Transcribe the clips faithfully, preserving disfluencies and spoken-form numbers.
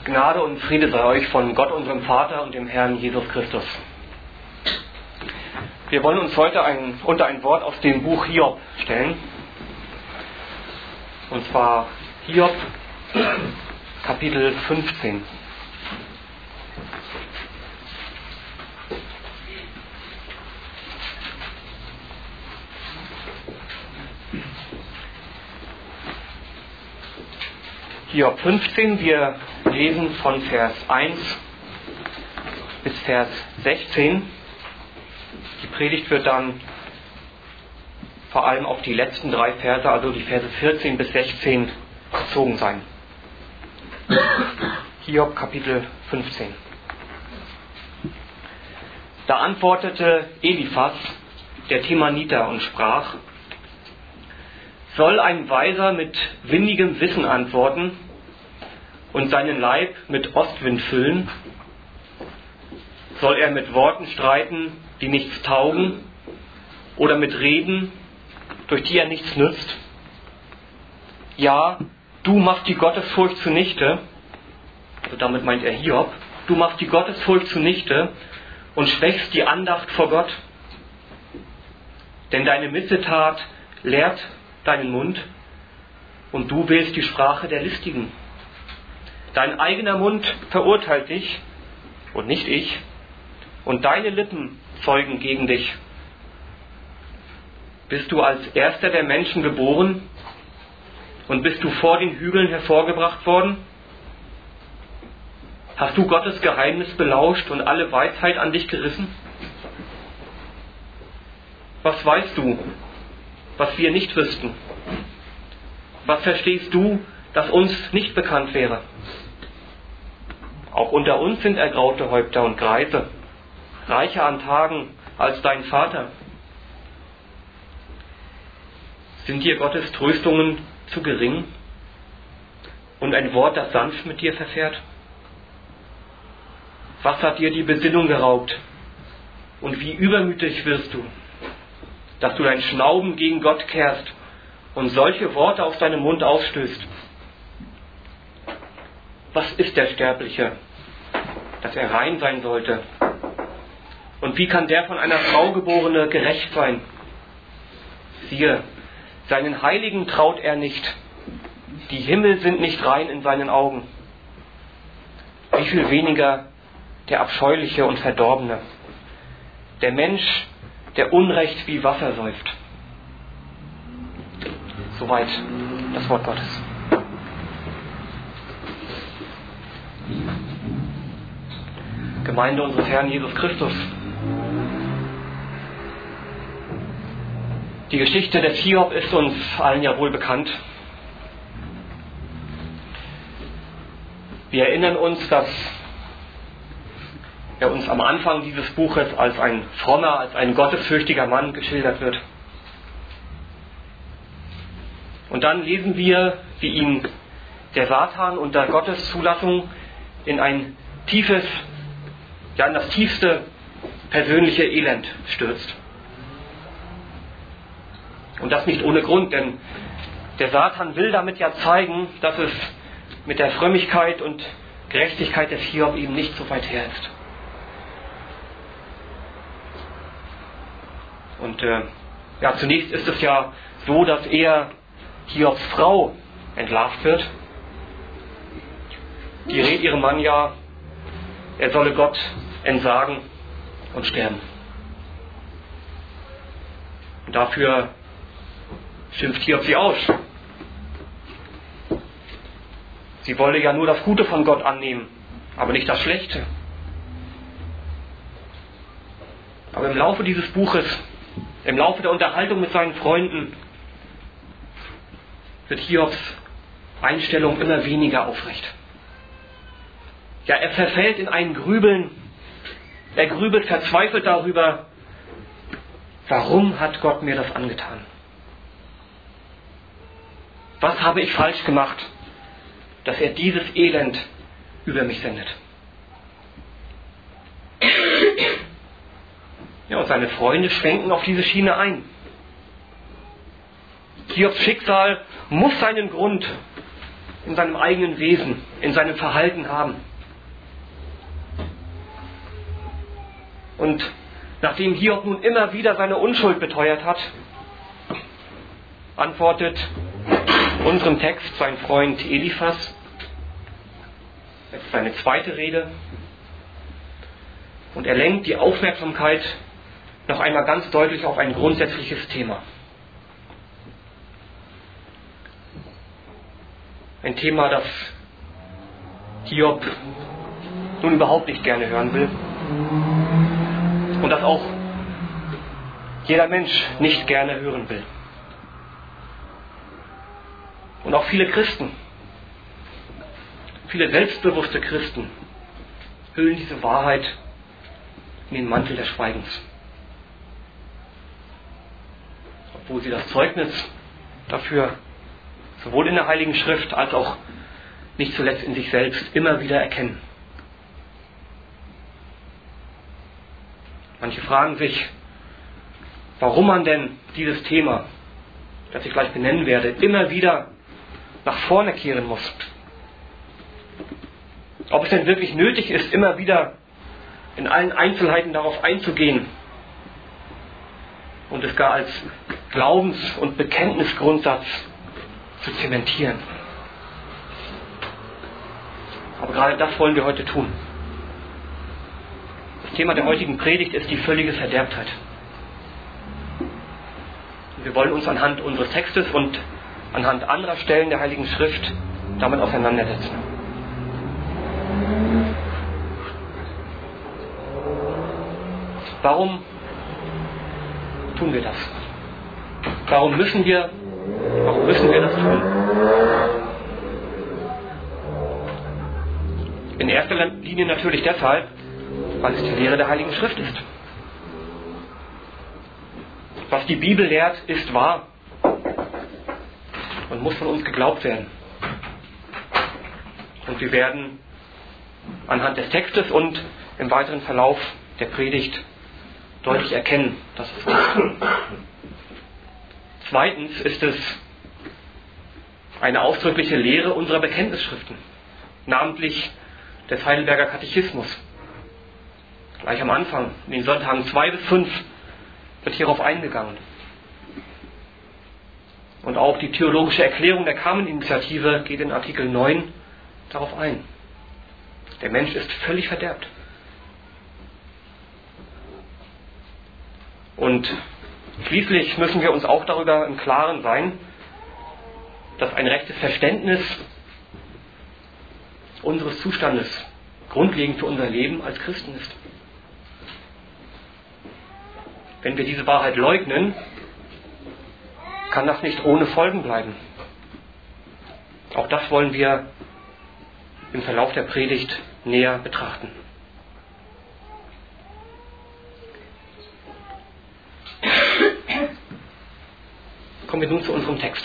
Gnade und Friede sei euch von Gott, unserem Vater und dem Herrn Jesus Christus. Wir wollen uns heute ein, unter ein Wort aus dem Buch Hiob stellen. Und zwar Hiob, Kapitel fünfzehn. Hiob fünfzehn, wir lesen von Vers eins bis Vers sechzehn. Die Predigt wird dann vor allem auf die letzten drei Verse, also die Verse vierzehn bis sechzehn, bezogen sein. Hiob Kapitel fünfzehn. Da antwortete Eliphas, der Temaniter, und sprach: Soll ein Weiser mit windigem Wissen antworten und seinen Leib mit Ostwind füllen? Soll er mit Worten streiten, die nichts taugen, oder mit Reden, durch die er nichts nützt? Ja, du machst die Gottesfurcht zunichte, also damit meint er Hiob, du machst die Gottesfurcht zunichte und schwächst die Andacht vor Gott. Denn deine Missetat lehrt deinen Mund, und du wählst die Sprache der Listigen. Dein eigener Mund verurteilt dich, und nicht ich, und deine Lippen zeugen gegen dich. Bist du als erster der Menschen geboren, und bist du vor den Hügeln hervorgebracht worden? Hast du Gottes Geheimnis belauscht und alle Weisheit an dich gerissen? Was weißt du, was wir nicht wüssten? Was verstehst du, das uns nicht bekannt wäre? Auch unter uns sind ergraute Häupter und Greise, reicher an Tagen als dein Vater. Sind dir Gottes Tröstungen zu gering und ein Wort, das sanft mit dir verfährt? Was hat dir die Besinnung geraubt, und wie übermütig wirst du, dass du dein Schnauben gegen Gott kehrst und solche Worte aus deinem Mund ausstößt? Was ist der Sterbliche, dass er rein sein sollte? Und wie kann der von einer Frau geborene gerecht sein? Siehe, seinen Heiligen traut er nicht. Die Himmel sind nicht rein in seinen Augen. Wie viel weniger der Abscheuliche und Verdorbene, der Mensch, der Unrecht wie Wasser säuft. Soweit das Wort Gottes. Gemeinde unseres Herrn Jesus Christus. Die Geschichte des Hiob ist uns allen ja wohl bekannt. Wir erinnern uns, dass er uns am Anfang dieses Buches als ein frommer, als ein gottesfürchtiger Mann geschildert wird. Und dann lesen wir, wie ihn der Satan unter Gottes Zulassung in ein tiefes, ja in das tiefste persönliche Elend stürzt. Und das nicht ohne Grund, denn der Satan will damit ja zeigen, dass es mit der Frömmigkeit und Gerechtigkeit des Hiob eben nicht so weit her ist. Und äh, ja, zunächst ist es ja so, dass er Hiobs Frau entlarvt wird. Die rät ihrem Mann ja, er solle Gott entsagen und sterben. Und dafür schimpft Hiob sie aus. Sie wolle ja nur das Gute von Gott annehmen, aber nicht das Schlechte. Aber im Laufe dieses Buches, im Laufe der Unterhaltung mit seinen Freunden, wird Hiobs Einstellung immer weniger aufrecht. Ja, er verfällt in ein Grübeln. Er grübelt verzweifelt darüber, warum hat Gott mir das angetan? Was habe ich falsch gemacht, dass er dieses Elend über mich sendet? Ja, und seine Freunde schwenken auf diese Schiene ein. Hiobs Schicksal muss seinen Grund in seinem eigenen Wesen, in seinem Verhalten haben. Und nachdem Hiob nun immer wieder seine Unschuld beteuert hat, antwortet unserem Text sein Freund Eliphas, jetzt seine zweite Rede, und er lenkt die Aufmerksamkeit noch einmal ganz deutlich auf ein grundsätzliches Thema. Ein Thema, das Hiob nun überhaupt nicht gerne hören will und das auch jeder Mensch nicht gerne hören will. Und auch viele Christen, viele selbstbewusste Christen hüllen diese Wahrheit in den Mantel des Schweigens. Obwohl sie das Zeugnis dafür sowohl in der Heiligen Schrift als auch nicht zuletzt in sich selbst immer wieder erkennen. Manche fragen sich, warum man denn dieses Thema, das ich gleich benennen werde, immer wieder nach vorne kehren muss. Ob es denn wirklich nötig ist, immer wieder in allen Einzelheiten darauf einzugehen und es gar als Glaubens- und Bekenntnisgrundsatz zu zementieren. Aber gerade das wollen wir heute tun. Das Thema der heutigen Predigt ist die völlige Verderbtheit. Wir wollen uns anhand unseres Textes und anhand anderer Stellen der Heiligen Schrift damit auseinandersetzen. Warum tun wir das? Warum müssen wir, warum müssen wir das tun? In erster Linie natürlich deshalb, weil es die Lehre der Heiligen Schrift ist. Was die Bibel lehrt, ist wahr und muss von uns geglaubt werden. Und wir werden anhand des Textes und im weiteren Verlauf der Predigt deutlich erkennen, dass es so ist. Zweitens ist es eine ausdrückliche Lehre unserer Bekenntnisschriften, namentlich des Heidelberger Katechismus. Gleich am Anfang, in den Sonntagen zwei bis fünf, wird hierauf eingegangen. Und auch die theologische Erklärung der Carmen-Initiative geht in Artikel neun darauf ein. Der Mensch ist völlig verderbt. Und schließlich müssen wir uns auch darüber im Klaren sein, dass ein rechtes Verständnis unseres Zustandes grundlegend für unser Leben als Christen ist. Wenn wir diese Wahrheit leugnen, kann das nicht ohne Folgen bleiben. Auch das wollen wir im Verlauf der Predigt näher betrachten. Kommen wir nun zu unserem Text.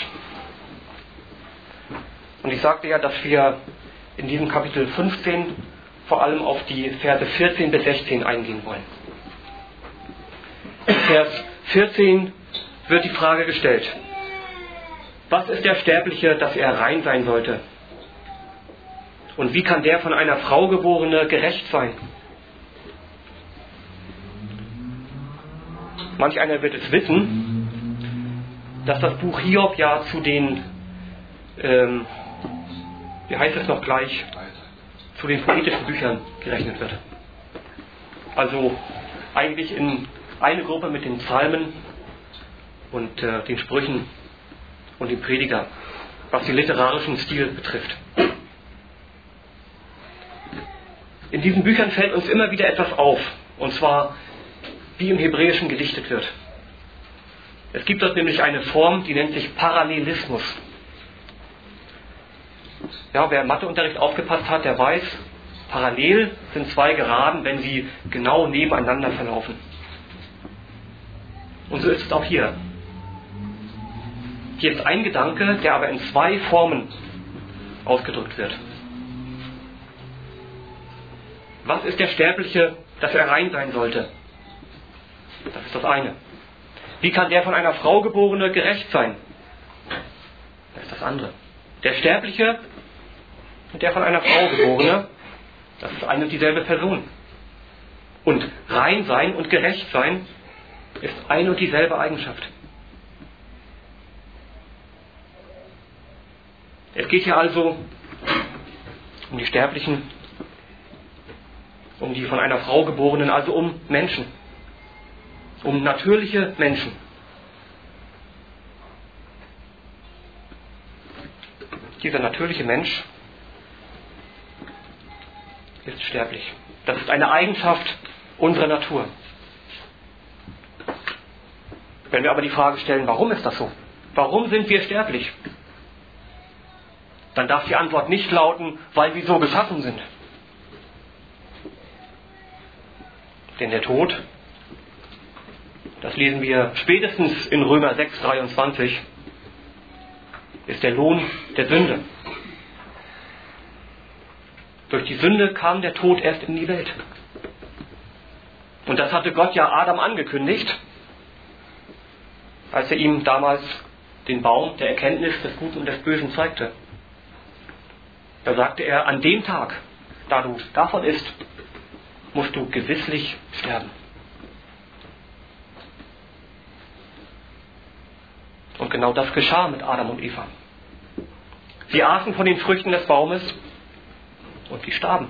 Und ich sagte ja, dass wir in diesem Kapitel fünfzehn vor allem auf die Verse vierzehn bis sechzehn eingehen wollen. In Vers vierzehn wird die Frage gestellt: Was ist der Sterbliche, dass er rein sein sollte? Und wie kann der von einer Frau geborene gerecht sein? Manch einer wird es wissen, dass das Buch Hiob ja zu den, ähm, wie heißt es noch gleich, zu den poetischen Büchern gerechnet wird. Also eigentlich in eine Gruppe mit den Psalmen und äh, den Sprüchen und dem Prediger, was den literarischen Stil betrifft. In diesen Büchern fällt uns immer wieder etwas auf, und zwar wie im Hebräischen gedichtet wird. Es gibt dort nämlich eine Form, die nennt sich Parallelismus. Ja, wer im Matheunterricht aufgepasst hat, der weiß, parallel sind zwei Geraden, wenn sie genau nebeneinander verlaufen. Und so ist es auch hier. Hier ist ein Gedanke, der aber in zwei Formen ausgedrückt wird. Was ist der Sterbliche, dass er rein sein sollte? Das ist das eine. Wie kann der von einer Frau geborene gerecht sein? Das ist das andere. Der Sterbliche und der von einer Frau geborene, das ist eine und dieselbe Person. Und rein sein und gerecht sein ist eine und dieselbe Eigenschaft. Es geht hier also um die Sterblichen, um die von einer Frau geborenen, also um Menschen, um natürliche Menschen. Dieser natürliche Mensch ist sterblich. Das ist eine Eigenschaft unserer Natur. Wenn wir aber die Frage stellen, warum ist das so? Warum sind wir sterblich? Dann darf die Antwort nicht lauten, weil wir so geschaffen sind. Denn der Tod, das lesen wir spätestens in Römer sechs, dreiundzwanzig, ist der Lohn der Sünde. Durch die Sünde kam der Tod erst in die Welt. Und das hatte Gott ja Adam angekündigt, als er ihm damals den Baum der Erkenntnis des Guten und des Bösen zeigte. Da sagte er, an dem Tag, da du davon isst, musst du gewisslich sterben. Und genau das geschah mit Adam und Eva. Sie aßen von den Früchten des Baumes und sie starben.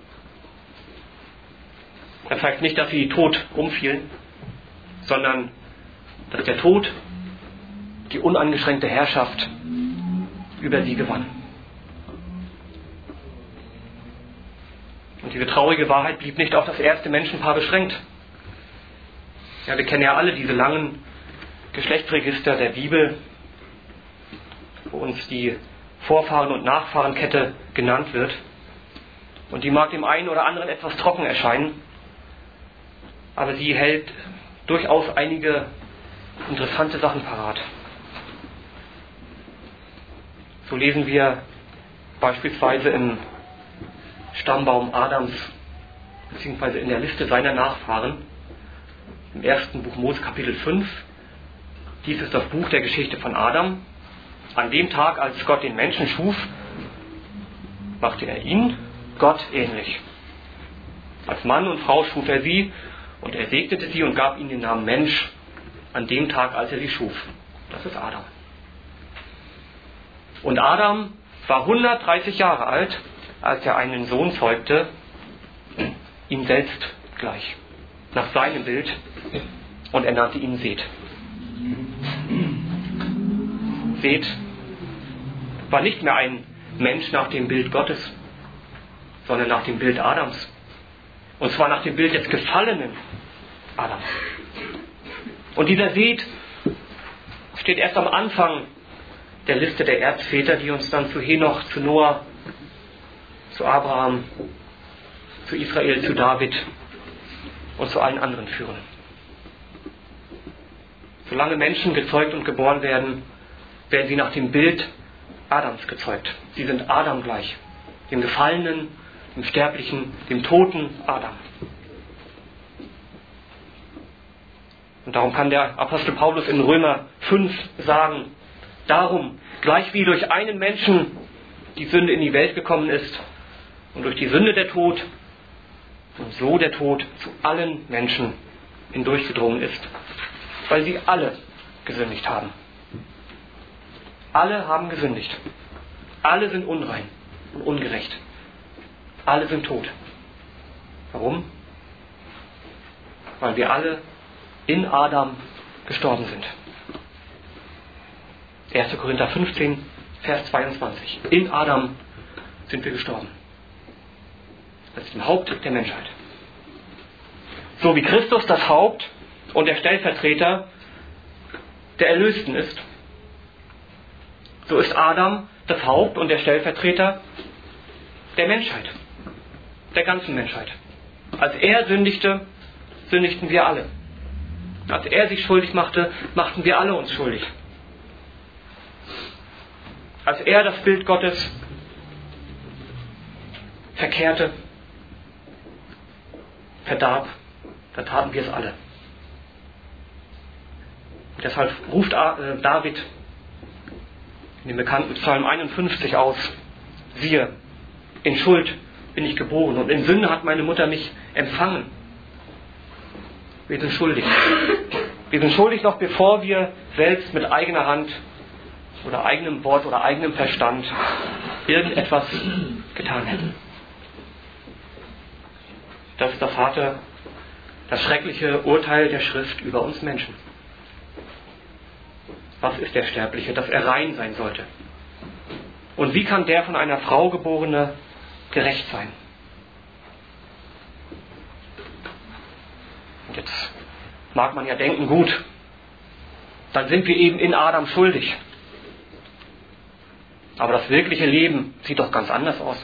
Das heißt nicht, dass sie tot umfielen, sondern dass der Tod die uneingeschränkte Herrschaft über sie gewann. Und diese traurige Wahrheit blieb nicht auf das erste Menschenpaar beschränkt. Ja, wir kennen ja alle diese langen Geschlechtsregister der Bibel, wo uns die Vorfahren- und Nachfahrenkette genannt wird. Und die mag dem einen oder anderen etwas trocken erscheinen, aber sie hält durchaus einige interessante Sachen parat. So lesen wir beispielsweise im Stammbaum Adams, beziehungsweise in der Liste seiner Nachfahren, im ersten Buch Mose Kapitel fünf. Dies ist das Buch der Geschichte von Adam. An dem Tag, als Gott den Menschen schuf, machte er ihn Gott ähnlich. Als Mann und Frau schuf er sie und er segnete sie und gab ihnen den Namen Mensch an dem Tag, als er sie schuf. Das ist Adam. Und Adam war hundertdreißig Jahre alt, als er einen Sohn zeugte, ihm selbst gleich, nach seinem Bild, und er nannte ihn Seth. Seth war nicht mehr ein Mensch nach dem Bild Gottes, sondern nach dem Bild Adams. Und zwar nach dem Bild des gefallenen Adams. Und dieser Seth steht erst am Anfang der Liste der Erzväter, die uns dann zu Henoch, zu Noah, zu Abraham, zu Israel, zu David und zu allen anderen führen. Solange Menschen gezeugt und geboren werden, werden sie nach dem Bild Adams gezeugt. Sie sind Adam gleich, dem gefallenen, dem sterblichen, dem toten Adam. Und darum kann der Apostel Paulus in Römer fünf sagen, darum, gleich wie durch einen Menschen die Sünde in die Welt gekommen ist und durch die Sünde der Tod, und so der Tod zu allen Menschen hindurchgedrungen ist, weil sie alle gesündigt haben. Alle haben gesündigt. Alle sind unrein und ungerecht. Alle sind tot. Warum? Weil wir alle in Adam gestorben sind. erster Korinther fünfzehn, Vers zweiundzwanzig. In Adam sind wir gestorben. Das ist dem Haupt der Menschheit. So wie Christus das Haupt und der Stellvertreter der Erlösten ist, so ist Adam das Haupt und der Stellvertreter der Menschheit, der ganzen Menschheit. Als er sündigte, sündigten wir alle. Als er sich schuldig machte, machten wir alle uns schuldig. Als er das Bild Gottes verkehrte, verdarb, dann taten wir es alle. Und deshalb ruft David in dem bekannten Psalm einundfünfzig aus, siehe, In Schuld bin ich geboren und in Sünde hat meine Mutter mich empfangen. Wir sind schuldig. Wir sind schuldig noch bevor wir selbst mit eigener Hand oder eigenem Wort oder eigenem Verstand irgendetwas getan hätten. Das ist das harte, das schreckliche Urteil der Schrift über uns Menschen. Was ist der Sterbliche? Dass er rein sein sollte. Und wie kann der von einer Frau geborene gerecht sein? Und jetzt mag man ja denken, gut, dann sind wir eben in Adam schuldig. Aber das wirkliche Leben sieht doch ganz anders aus.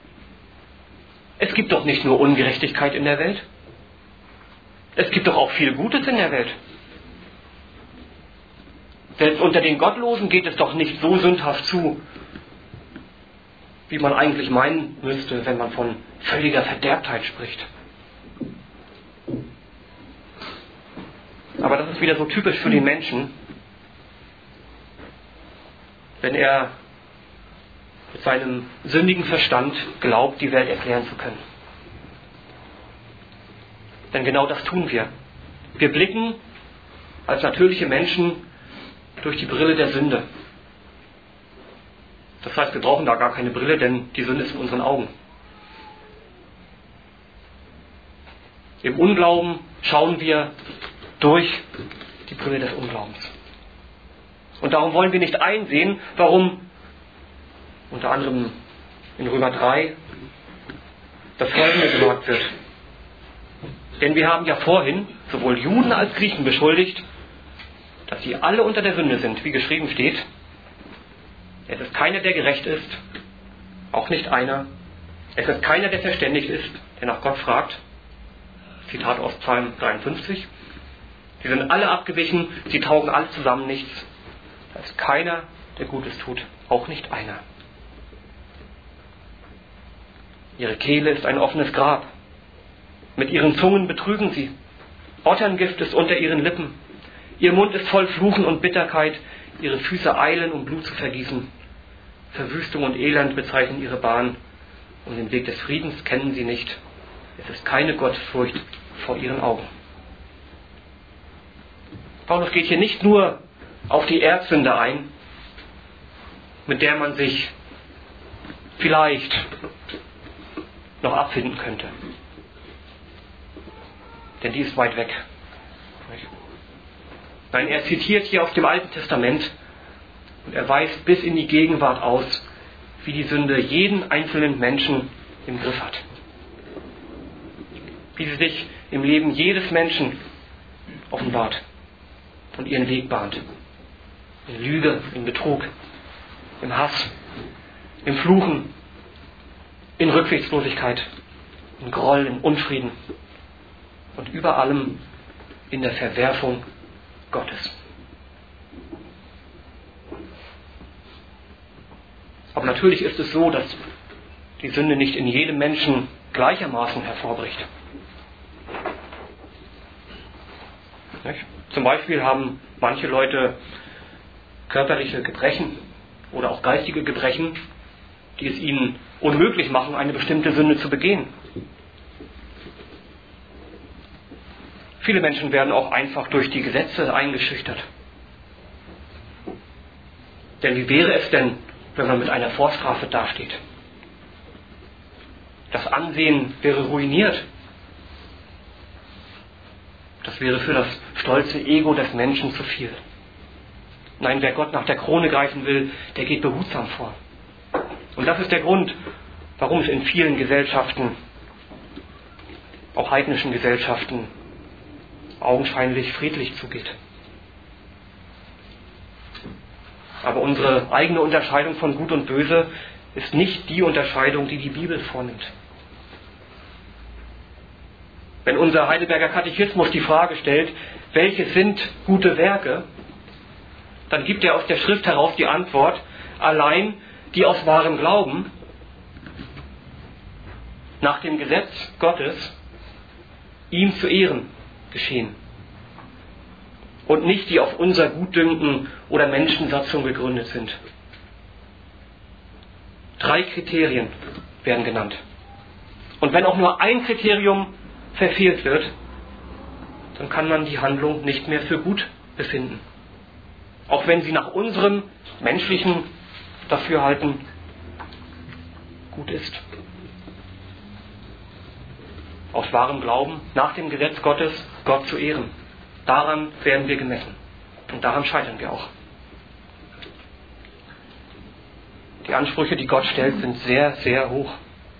Es gibt doch nicht nur Ungerechtigkeit in der Welt. Es gibt doch auch viel Gutes in der Welt. Selbst unter den Gottlosen geht es doch nicht so sündhaft zu, wie man eigentlich meinen müsste, wenn man von völliger Verderbtheit spricht. Aber das ist wieder so typisch für den Menschen, wenn er mit seinem sündigen Verstand glaubt, die Welt erklären zu können. Denn genau das tun wir. Wir blicken als natürliche Menschen durch die Brille der Sünde. Das heißt, wir brauchen da gar keine Brille, denn die Sünde ist in unseren Augen. Im Unglauben schauen wir durch die Brille des Unglaubens. Und darum wollen wir nicht einsehen, warum unter anderem in Römer drei das Folgende gesagt wird. Denn wir haben ja vorhin sowohl Juden als Griechen beschuldigt, dass sie alle unter der Sünde sind, wie geschrieben steht. Es ist keiner, der gerecht ist, auch nicht einer. Es ist keiner, der verständig ist, der nach Gott fragt. Zitat aus Psalm dreiundfünfzig. Sie sind alle abgewichen, sie taugen alle zusammen nichts. Da ist keiner, der Gutes tut, auch nicht einer. Ihre Kehle ist ein offenes Grab. Mit ihren Zungen betrügen sie. Otterngift ist unter ihren Lippen. Ihr Mund ist voll Fluchen und Bitterkeit. Ihre Füße eilen, um Blut zu vergießen. Verwüstung und Elend bezeichnen ihre Bahn. Und den Weg des Friedens kennen sie nicht. Es ist keine Gottesfurcht vor ihren Augen. Paulus geht hier nicht nur auf die Erbsünde ein, mit der man sich vielleicht noch abfinden könnte. Denn die ist weit weg. Nein, er zitiert hier aus dem Alten Testament und er weist bis in die Gegenwart aus, wie die Sünde jeden einzelnen Menschen im Griff hat. Wie sie sich im Leben jedes Menschen offenbart und ihren Weg bahnt. In Lüge, in Betrug, im Hass, im Fluchen, in Rücksichtslosigkeit, in Groll, in Unfrieden und über allem in der Verwerfung Gottes. Aber natürlich ist es so, dass die Sünde nicht in jedem Menschen gleichermaßen hervorbricht. Nicht? Zum Beispiel haben manche Leute körperliche Gebrechen oder auch geistige Gebrechen, die es ihnen unmöglich machen, eine bestimmte Sünde zu begehen. Viele Menschen werden auch einfach durch die Gesetze eingeschüchtert. Denn wie wäre es denn, wenn man mit einer Vorstrafe dasteht? Das Ansehen wäre ruiniert. Das wäre für das stolze Ego des Menschen zu viel. Nein, wer Gott nach der Krone greifen will, der geht behutsam vor. Und das ist der Grund, warum es in vielen Gesellschaften, auch heidnischen Gesellschaften, augenscheinlich friedlich zugeht. Aber unsere eigene Unterscheidung von Gut und Böse ist nicht die Unterscheidung, die die Bibel vornimmt. Wenn unser Heidelberger Katechismus die Frage stellt, welche sind gute Werke, dann gibt er aus der Schrift heraus die Antwort, allein die aus wahrem Glauben nach dem Gesetz Gottes ihm zu Ehren geschehen. Und nicht die auf unser Gutdünken oder Menschensatzung gegründet sind. Drei Kriterien werden genannt. Und wenn auch nur ein Kriterium verfehlt wird, dann kann man die Handlung nicht mehr für gut befinden. Auch wenn sie nach unserem menschlichen Dafürhalten gut ist. Aus wahrem Glauben, nach dem Gesetz Gottes, Gott zu ehren. Daran werden wir gemessen. Und daran scheitern wir auch. Die Ansprüche, die Gott stellt, sind sehr, sehr hoch.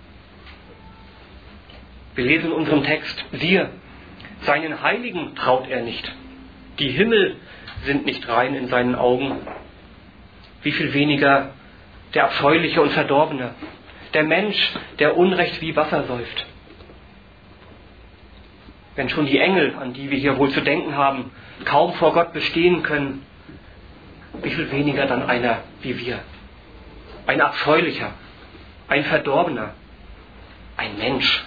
Wir lesen in unserem Text, siehe, seinen Heiligen traut er nicht. Die Himmel sind nicht rein in seinen Augen. Wie viel weniger der Abscheuliche und Verdorbene, der Mensch, der Unrecht wie Wasser säuft. Wenn schon die Engel, an die wir hier wohl zu denken haben, kaum vor Gott bestehen können, wie viel weniger dann einer wie wir. Ein Abscheulicher, ein Verdorbener, ein Mensch.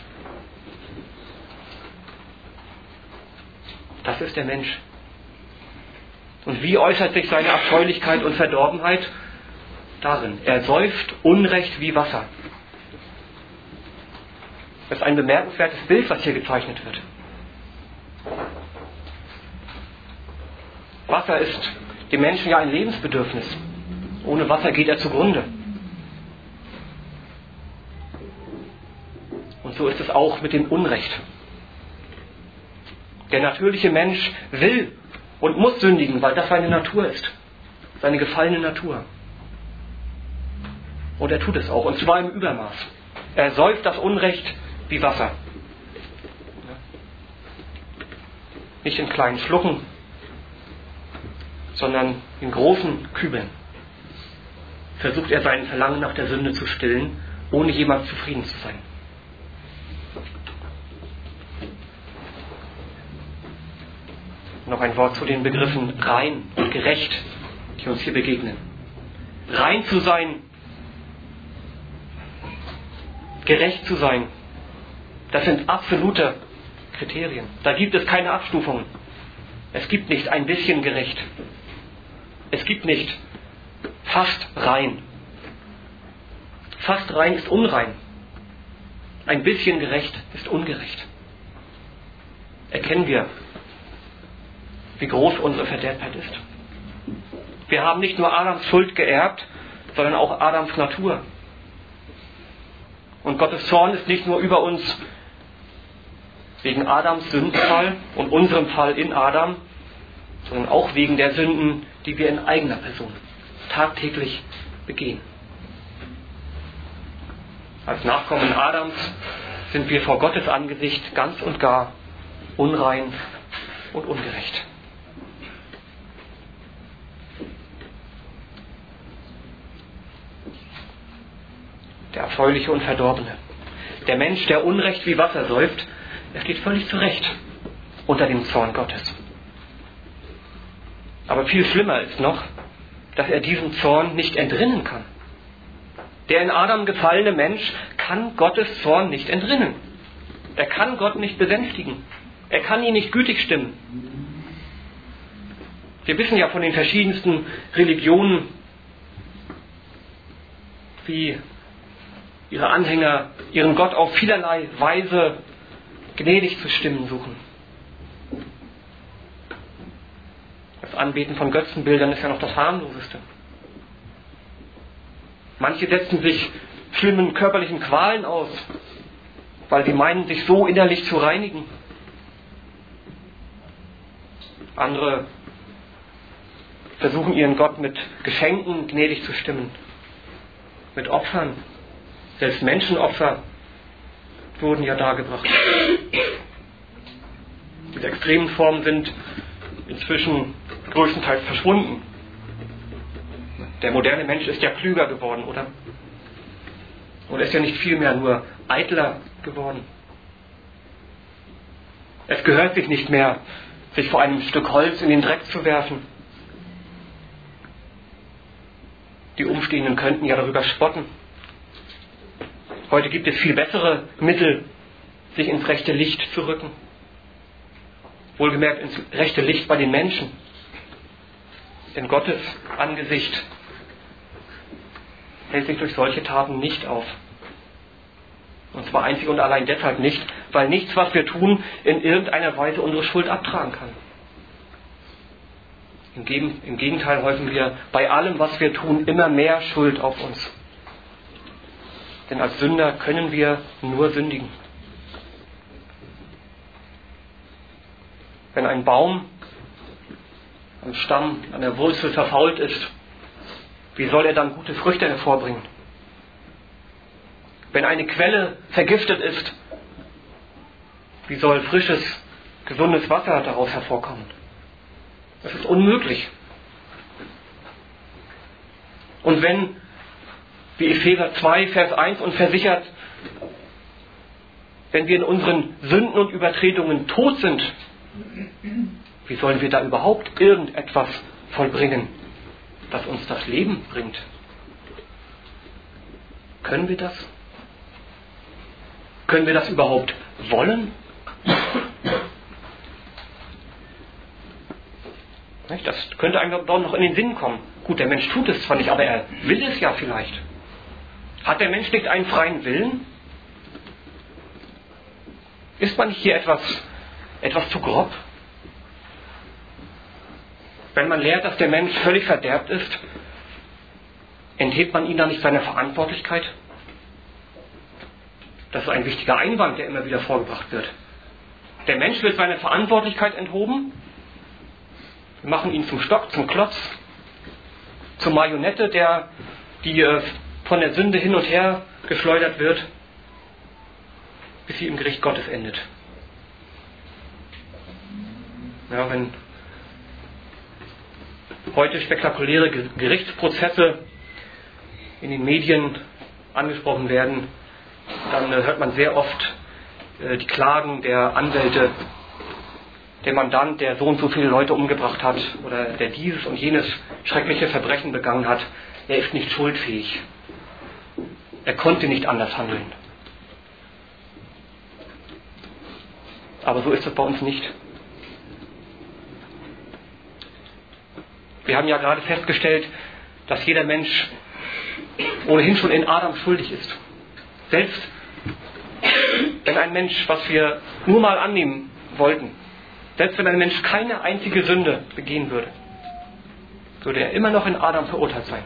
Das ist der Mensch. Und wie äußert sich seine Abscheulichkeit und Verdorbenheit? Darin, er säuft Unrecht wie Wasser. Das ist ein bemerkenswertes Bild, was hier gezeichnet wird. Wasser ist dem Menschen ja ein Lebensbedürfnis. Ohne Wasser geht er zugrunde. Und so ist es auch mit dem Unrecht. Der natürliche Mensch will und muss sündigen, weil das seine Natur ist. Seine gefallene Natur. Und er tut es auch, und zwar im Übermaß. Er säuft das Unrecht wie Wasser. Nicht in kleinen Schlucken, sondern in großen Kübeln. Versucht er sein Verlangen nach der Sünde zu stillen, ohne jemals zufrieden zu sein. Noch ein Wort zu den Begriffen rein und gerecht, die uns hier begegnen. Rein zu sein, gerecht zu sein, das sind absolute Kriterien. Da gibt es keine Abstufungen. Es gibt nicht ein bisschen gerecht. Es gibt nicht fast rein. Fast rein ist unrein. Ein bisschen gerecht ist ungerecht. Erkennen wir, wie groß unsere Verderbtheit ist. Wir haben nicht nur Adams Schuld geerbt, sondern auch Adams Natur. Und Gottes Zorn ist nicht nur über uns wegen Adams Sündenfall und unserem Fall in Adam, sondern auch wegen der Sünden, die wir in eigener Person tagtäglich begehen. Als Nachkommen Adams sind wir vor Gottes Angesicht ganz und gar unrein und ungerecht. Der Abscheuliche und Verdorbene. Der Mensch, der Unrecht wie Wasser säuft, er steht völlig zurecht unter dem Zorn Gottes. Aber viel schlimmer ist noch, dass er diesem Zorn nicht entrinnen kann. Der in Adam gefallene Mensch kann Gottes Zorn nicht entrinnen. Er kann Gott nicht besänftigen. Er kann ihn nicht gütig stimmen. Wir wissen ja von den verschiedensten Religionen, wie ihre Anhänger ihren Gott auf vielerlei Weise gnädig zu stimmen suchen. Das Anbeten von Götzenbildern ist ja noch das harmloseste. Manche setzen sich schlimmen körperlichen Qualen aus, weil sie meinen, sich so innerlich zu reinigen. Andere versuchen ihren Gott mit Geschenken gnädig zu stimmen, mit Opfern. Selbst Menschenopfer wurden ja dargebracht. Diese extremen Formen sind inzwischen größtenteils verschwunden. Der moderne Mensch ist ja klüger geworden, oder? Oder ist ja nicht vielmehr nur eitler geworden. Es gehört sich nicht mehr, sich vor einem Stück Holz in den Dreck zu werfen. Die Umstehenden könnten ja darüber spotten. Heute gibt es viel bessere Mittel, sich ins rechte Licht zu rücken. Wohlgemerkt ins rechte Licht bei den Menschen. Denn Gottes Angesicht hält sich durch solche Taten nicht auf. Und zwar einzig und allein deshalb nicht, weil nichts, was wir tun, in irgendeiner Weise unsere Schuld abtragen kann. Im Gegenteil häufen wir bei allem, was wir tun, immer mehr Schuld auf uns. Denn als Sünder können wir nur sündigen. Wenn ein Baum am Stamm, an der Wurzel verfault ist, wie soll er dann gute Früchte hervorbringen? Wenn eine Quelle vergiftet ist, wie soll frisches, gesundes Wasser daraus hervorkommen? Das ist unmöglich. Und wenn, wie Epheser zwei, Vers eins uns versichert, wenn wir in unseren Sünden und Übertretungen tot sind, wie sollen wir da überhaupt irgendetwas vollbringen, das uns das Leben bringt? Können wir das? Können wir das überhaupt wollen? Das könnte einem doch noch in den Sinn kommen. Gut, der Mensch tut es zwar nicht, aber er will es ja vielleicht. Hat der Mensch nicht einen freien Willen? Ist man nicht hier etwas, etwas zu grob? Wenn man lehrt, dass der Mensch völlig verderbt ist, enthebt man ihn da nicht seiner Verantwortlichkeit? Das ist ein wichtiger Einwand, der immer wieder vorgebracht wird. Der Mensch wird seiner Verantwortlichkeit enthoben. Wir machen ihn zum Stock, zum Klotz, zur Marionette, der, die von der Sünde hin und her geschleudert wird, bis sie im Gericht Gottes endet. Ja, wenn heute spektakuläre Gerichtsprozesse in den Medien angesprochen werden, dann hört man sehr oft die Klagen der Anwälte, der Mandant, der so und so viele Leute umgebracht hat oder der dieses und jenes schreckliche Verbrechen begangen hat, er ist nicht schuldfähig. Er konnte nicht anders handeln. Aber so ist es bei uns nicht. Wir haben ja gerade festgestellt, dass jeder Mensch ohnehin schon in Adam schuldig ist. Selbst wenn ein Mensch, was wir nur mal annehmen wollten, selbst wenn ein Mensch keine einzige Sünde begehen würde, würde er immer noch in Adam verurteilt sein.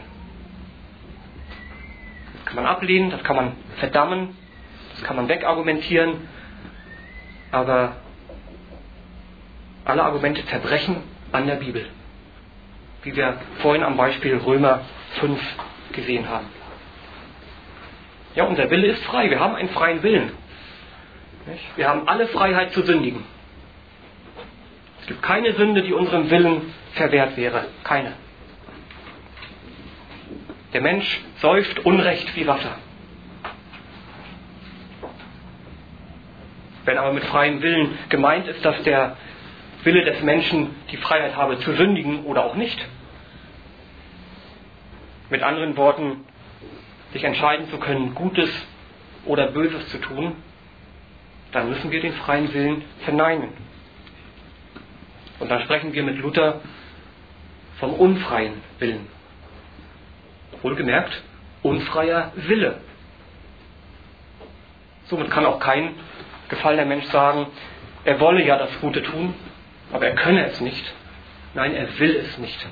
Das kann man ablehnen, das kann man verdammen, das kann man wegargumentieren, aber alle Argumente zerbrechen an der Bibel, wie wir vorhin am Beispiel Römer fünf gesehen haben. Ja, unser Wille ist frei, wir haben einen freien Willen. Wir haben alle Freiheit zu sündigen. Es gibt keine Sünde, die unserem Willen verwehrt wäre. Keine. Der Mensch säuft Unrecht wie Wasser. Wenn aber mit freiem Willen gemeint ist, dass der Wille des Menschen die Freiheit habe zu sündigen oder auch nicht, mit anderen Worten, sich entscheiden zu können, Gutes oder Böses zu tun, dann müssen wir den freien Willen verneinen. Und dann sprechen wir mit Luther vom unfreien Willen. Wohlgemerkt, unfreier Wille. Somit kann auch kein gefallener Mensch sagen, er wolle ja das Gute tun, aber er könne es nicht. Nein, er will es nicht.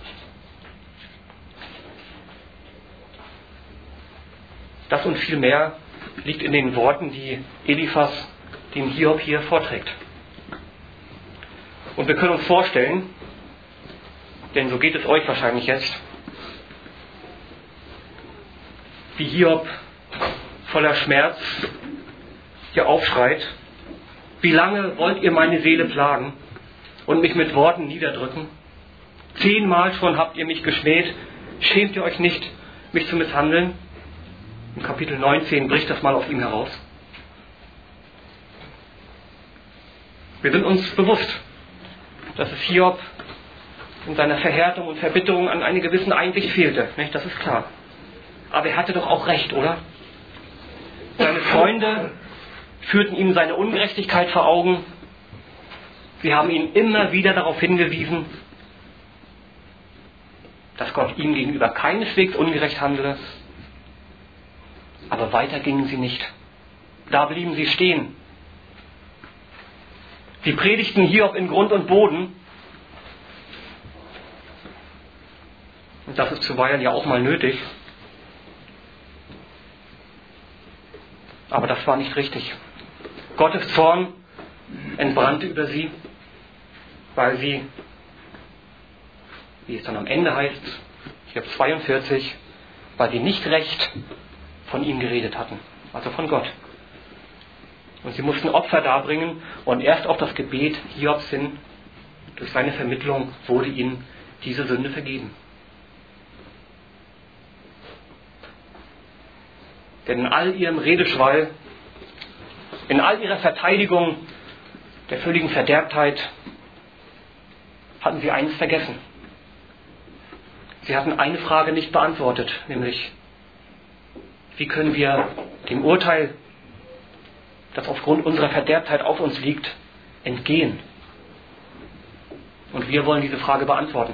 Das und viel mehr liegt in den Worten, die Eliphas dem Hiob hier vorträgt. Und wir können uns vorstellen, denn so geht es euch wahrscheinlich jetzt, wie Hiob voller Schmerz hier aufschreit: Wie lange wollt ihr meine Seele plagen und mich mit Worten niederdrücken? Zehnmal schon habt ihr mich geschmäht. Schämt ihr euch nicht, mich zu misshandeln? Im Kapitel neunzehn bricht das mal aus ihm heraus. Wir sind uns bewusst, dass es Hiob in seiner Verhärtung und Verbitterung an einer gewissen Einsicht fehlte. Nicht? Das ist klar. Aber er hatte doch auch recht, oder? Seine Freunde führten ihm seine Ungerechtigkeit vor Augen. Sie haben ihn immer wieder darauf hingewiesen, dass Gott ihm gegenüber keineswegs ungerecht handele. Aber weiter gingen sie nicht. Da blieben sie stehen. Sie predigten Hiob in Grund und Boden. Und das ist zuweilen ja auch mal nötig. Aber das war nicht richtig. Gottes Zorn entbrannte über sie, weil sie, wie es dann am Ende heißt, Hiob zweiundvierzig, weil sie nicht recht von ihm geredet hatten, also von Gott. Und sie mussten Opfer darbringen und erst auf das Gebet Hiobs hin, durch seine Vermittlung, wurde ihnen diese Sünde vergeben. Denn in all ihrem Redeschwall, in all ihrer Verteidigung der völligen Verderbtheit, hatten sie eines vergessen. Sie hatten eine Frage nicht beantwortet, nämlich, wie können wir dem Urteil, das aufgrund unserer Verderbtheit auf uns liegt, entgehen? Und wir wollen diese Frage beantworten.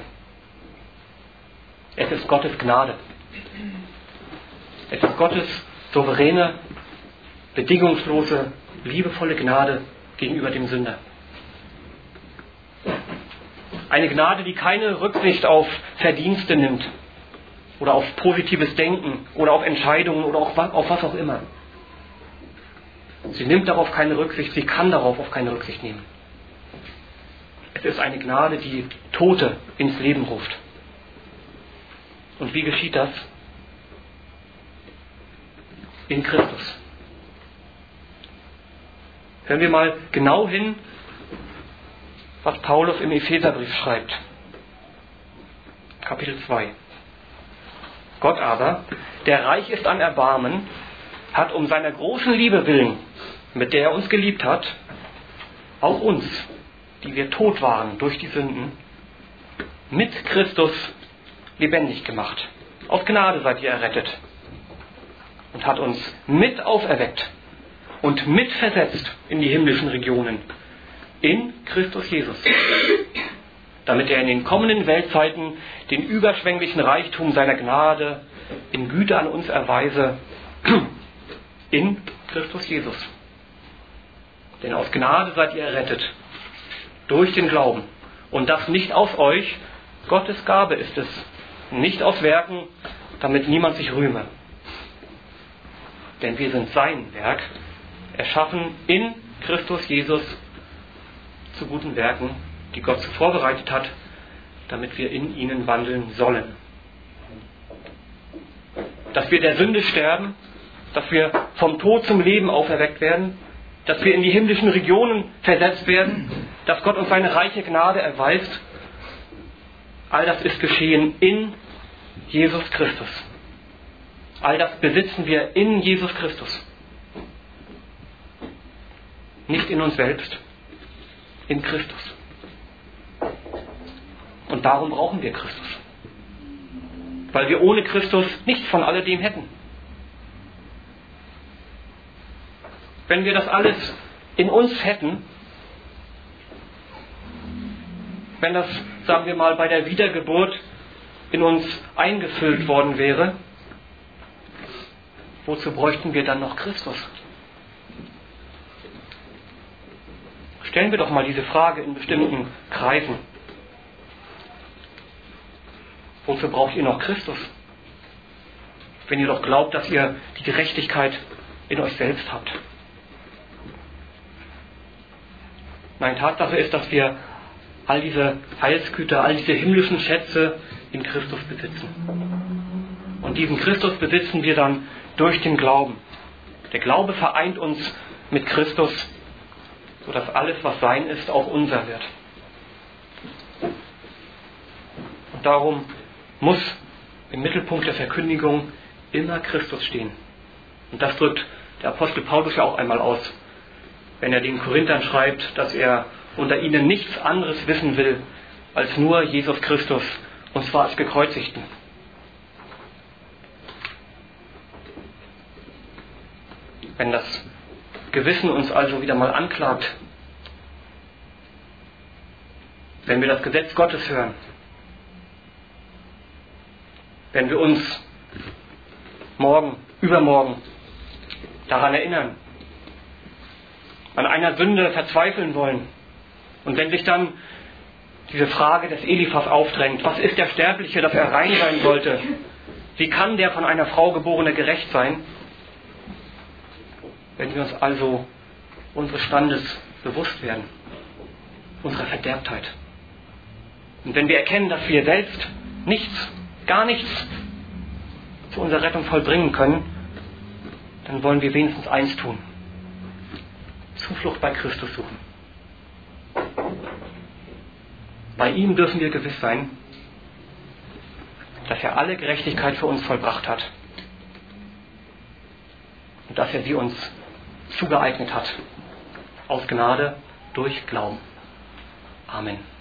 Es ist Gottes Gnade. Es ist Gottes souveräne, bedingungslose, liebevolle Gnade gegenüber dem Sünder. Eine Gnade, die keine Rücksicht auf Verdienste nimmt oder auf positives Denken oder auf Entscheidungen oder auch auf was auch immer. Sie nimmt darauf keine Rücksicht, sie kann darauf auch keine Rücksicht nehmen. Es ist eine Gnade, die Tote ins Leben ruft. Und wie geschieht das? In Christus. Hören wir mal genau hin, was Paulus im Epheserbrief schreibt. Kapitel zwei. Gott aber, der reich ist an Erbarmen, hat um seiner großen Liebe willen, mit der er uns geliebt hat, auch uns, die wir tot waren durch die Sünden, mit Christus lebendig gemacht. Aus Gnade seid ihr errettet. Und hat uns mit auferweckt und mit versetzt in die himmlischen Regionen. In Christus Jesus. Damit er in den kommenden Weltzeiten den überschwänglichen Reichtum seiner Gnade in Güte an uns erweise. In Christus Jesus. Denn aus Gnade seid ihr errettet. Durch den Glauben. Und das nicht aus euch. Gottes Gabe ist es. Nicht aus Werken, damit niemand sich rühme. Denn wir sind sein Werk, erschaffen in Christus Jesus zu guten Werken, die Gott vorbereitet hat, damit wir in ihnen wandeln sollen. Dass wir der Sünde sterben, dass wir vom Tod zum Leben auferweckt werden, dass wir in die himmlischen Regionen versetzt werden, dass Gott uns seine reiche Gnade erweist, all das ist geschehen in Jesus Christus. All das besitzen wir in Jesus Christus. Nicht in uns selbst, in Christus. Und darum brauchen wir Christus. Weil wir ohne Christus nichts von alledem hätten. Wenn wir das alles in uns hätten, wenn das, sagen wir mal, bei der Wiedergeburt in uns eingefüllt worden wäre, wozu bräuchten wir dann noch Christus? Stellen wir doch mal diese Frage in bestimmten Kreisen. Wozu braucht ihr noch Christus? Wenn ihr doch glaubt, dass ihr die Gerechtigkeit in euch selbst habt. Nein, Tatsache ist, dass wir all diese Heilsgüter, all diese himmlischen Schätze in Christus besitzen. Und diesen Christus besitzen wir dann durch den Glauben. Der Glaube vereint uns mit Christus, sodass alles, was sein ist, auch unser wird. Und darum muss im Mittelpunkt der Verkündigung immer Christus stehen. Und das drückt der Apostel Paulus ja auch einmal aus, wenn er den Korinthern schreibt, dass er unter ihnen nichts anderes wissen will, als nur Jesus Christus, und zwar als Gekreuzigten. Wenn das Gewissen uns also wieder mal anklagt, wenn wir das Gesetz Gottes hören, wenn wir uns morgen, übermorgen daran erinnern, an einer Sünde verzweifeln wollen. Und wenn sich dann diese Frage des Eliphas aufdrängt, was ist der Sterbliche, dass er rein sein sollte? Wie kann der von einer Frau geborene gerecht sein? Wenn wir uns also unseres Standes bewusst werden, unserer Verderbtheit. Und wenn wir erkennen, dass wir selbst nichts, gar nichts zu unserer Rettung vollbringen können, dann wollen wir wenigstens eins tun. Zuflucht bei Christus suchen. Bei ihm dürfen wir gewiss sein, dass er alle Gerechtigkeit für uns vollbracht hat und dass er sie uns zugeeignet hat, aus Gnade durch Glauben. Amen.